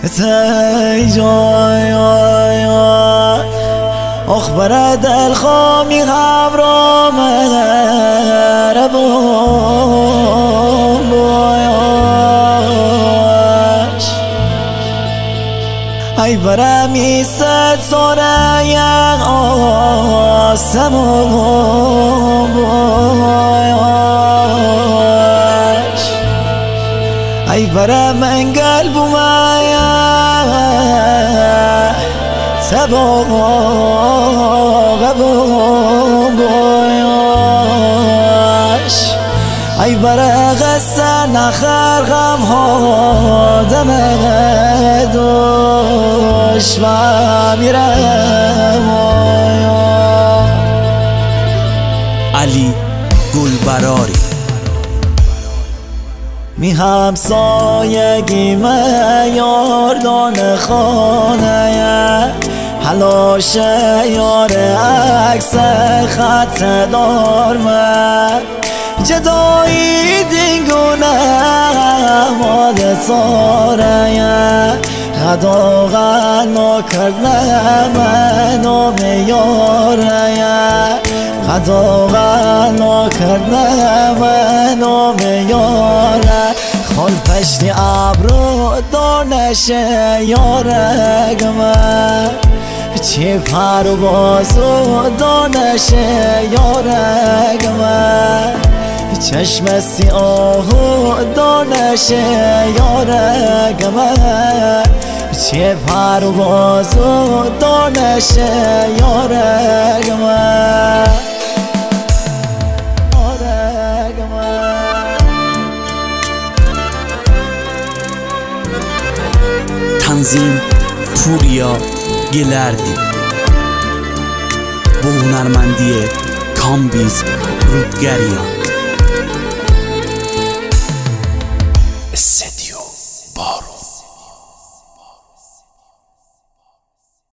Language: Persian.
جای اخبار دل خامی همراه من بایش ای برمی ست سوره آسمان بایش ای برم من قلب مایا سبا بایش ای برا غصه نخر غم ها دم دوش و میرم علی گلبراری می همسایگی یاردان خانه حلاش یار عکس خط دار من جدایی دینگونه ماد ساره غدا غنا کرده منو میاره غدا غنا کرده منو میاره خال پشتی ابرو دانش یارگ من چه پرواز و دانش یارگ من چشم سیاه و دانش یارگ من چه پرواز و دانش یارگ من تنظیم پوریا گلردی با هنرمندی کامبیز رودگریان استدیو